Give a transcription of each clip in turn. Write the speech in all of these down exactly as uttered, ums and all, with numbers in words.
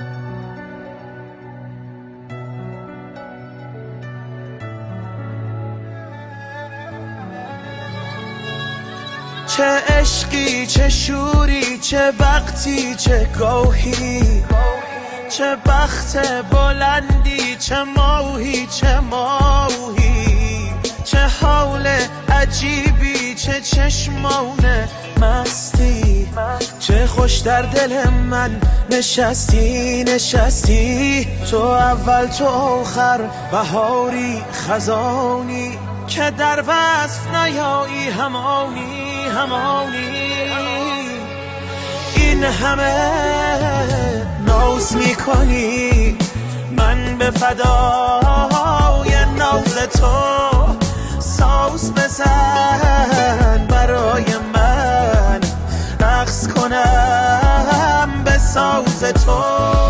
چه عشقی چه شوری چه وقتی چه گوهی، چه بخت بلندی چه ماهی چه ماهی، چه حال عجیبی چه چشمان مستی، چه خوش در دل من نشستی نشستی. تو اول تو آخر بهاری خزانی، که در وصف نیایی همانی همانی. این همه ناز میکنی من به فدای ناز تو، ساز بزن برای من رقص کنم به ساز تو.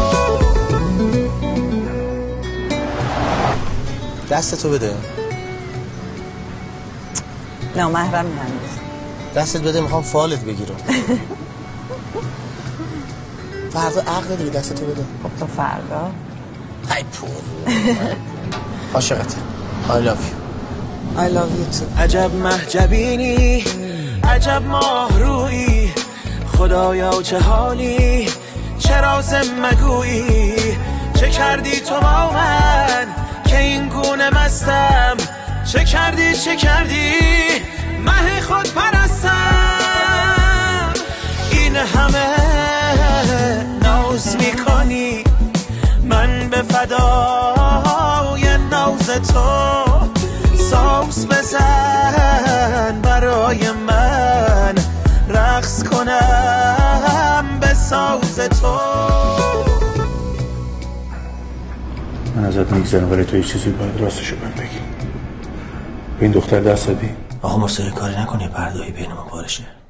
دستتو بده. نه محرم هنوز. دستت بده، میخوام فالت بگیرم. فردا عقل دیگه، دستتو بده. خب تو فردا ای پور عاشقته. I love you. I love you too. عجب محجبینی عجب ماه رویی، خدایا چه حالی چه راز مگویی. چه کردی تو با من که این گونه مستم، چه کردی چه کردی مه خود پرستم. این همه ناز میکنی من به فدای ناز تو، ساز بزن برای من رقص کنم به ساز تو. من ازت میگذرم ولی تو یه چیزی باید راستشو بهم بگی. به این دختر دست دادی؟ آقا مرسل کاری نکنی، پرده‌ای بین ما بارشه.